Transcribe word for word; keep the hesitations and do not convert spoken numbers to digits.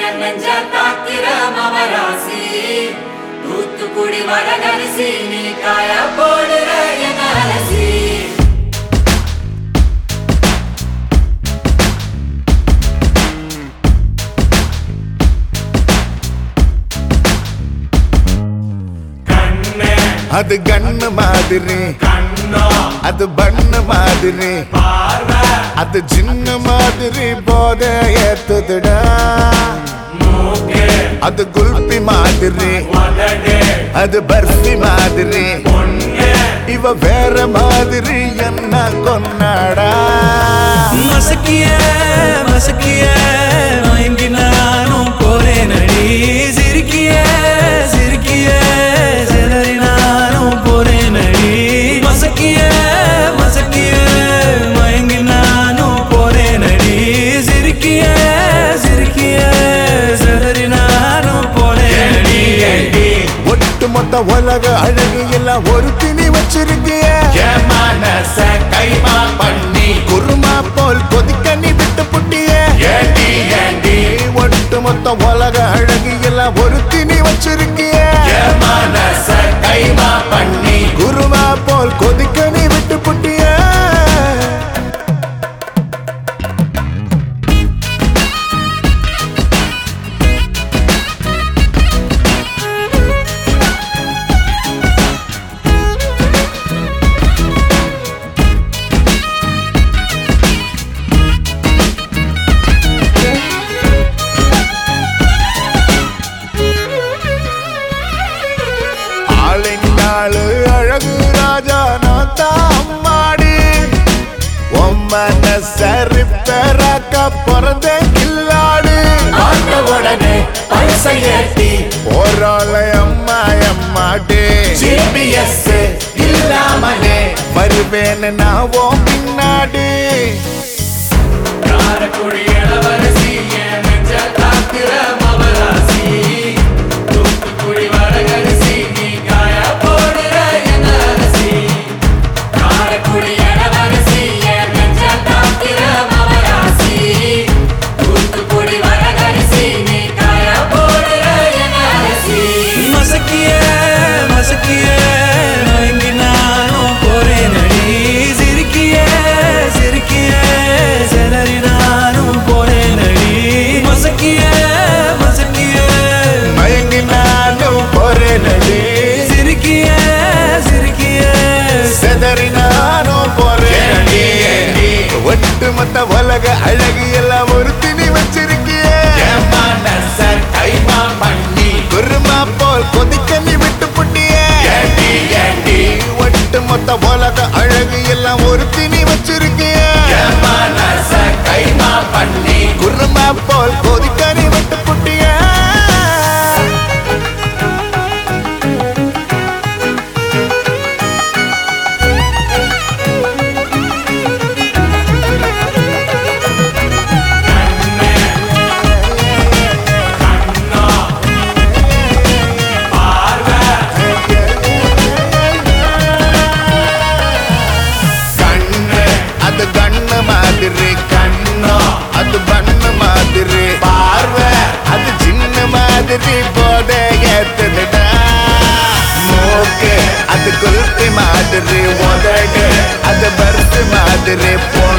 நெஞ்ச தாக்கிற மவராசி தூத்துக்குடி வரகரிசி நீ காய போடுற என் அலசி அது கண்ணு மாதிரி அது பண்ணு மாதிரி அது சின்ன மாதிரி போத ஏத்துதுடா அது குல்பி மாதிரி அது பர்ஃபி மாதிரி இவ வேற மாதிரி என்ன கொண்டாடா மசக்கிய மசக்கிய மயங்கி நானும் போறேன் அடி சிரிக்கிய சிரிக்கிய சிதறி நானும் போறேன் அடி மசக்கிய மசக்கிய மயங்கி நானும் போறேன் அடி சிரிக்கிய சிரிக்கிய சிதறி நானும் போறேன் அடி ஒட்டு மொத்த உலக அழகு எல்லாம் ஒரு திணி வச்சிருக்கிய மனச கைமா பண்ணி குருமா போல் கொதிக்க நீ விட்டு புட்டிய ஏண்டி ஏண்டி ஒட்டு மொத்த உலக அழகு எல்லாம் ஒரு திணி வச்சிருக்கிய மனச கைமா பண்ணி குருமா போல் கொதிக்க நீ விட்டு புட்டிய அழகு ராஜா நான் தாம்மாடி மனசரி பெறாக்க பிறந்த கில்லாடு உடனே பைசை ஏத்தி போராள அம்மா அம்மாடே ஜிபிஎஸ் இல்லாமலே வருவேன்னு நான் ஓ பின்னாடி காரக்குடி இளவரசி என் நெஞ்ச தாக்குற மவராசி தூத்துக்குடி வரகரிசி நீ காய போடுற என் அலசி காரக்குடி இளவரசி என் நெஞ்ச தாக்குற மவராசி தூத்துக்குடி வரகரிசி நீ காய போடுற என் அலசி மசக்கிய மசக்கிய மயங்கி நானும் போறேன் அடி சிரிக்கிய சிரிக்கிய சிதறி நானும் போறேன் அடி மசக்கிய மசக்கிய மயங்கி நானும் போறேன் அடி சிரிக்கிய சிரிக்கிய செதறி நானும் போறேன் அடி ஒட்டு மொத்த உலக அழகு எல்லாம் ஒரு திணி வச்சிருக்கிய மனச கைமா பண்ணி குருமா போல் கொதிக்க நீ விட்டு புட்டிய ஏண்டி ஏண்டி ஒட்டு மொத்த உலக அழகு எல்லாம் ஒரு திணி வச்சிருக்கிய மனச கைமா பண்ணி குருமா போல் கொதிக்க நீ விட்டு புட்டிய அது கண்ணு மாதிரி கண்ணோ அது பண்ணு மாதிரி பார்வை அது சின்ன மாதிரி போத ஏத்துதுடா மூக்கு அது குல்பி மாதிரி உதடு அது பர்ஃபி மாதிரி போ